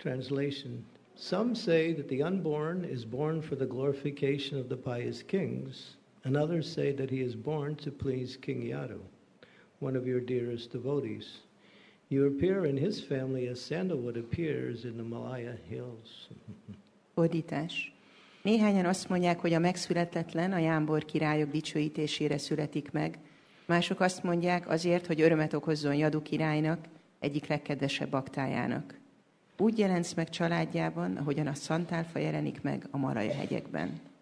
Translation. Some say that the unborn is born for the glorification of the pious kings, and others say that he is born to please King Yadu, one of your dearest devotees. You appear in his family as sandalwood appears in the Malaya hills. Fordítás. Néhányan azt mondják, hogy a megszületetlen a jámbor királyok dicsőítésére születik meg. Mások azt mondják azért, hogy örömet okozzon Jadu királynak, egyik legkedvesebb baktájának. Úgy jelensz meg családjában, ahogyan a szantálfa jelenik meg a Malaja hegyekben.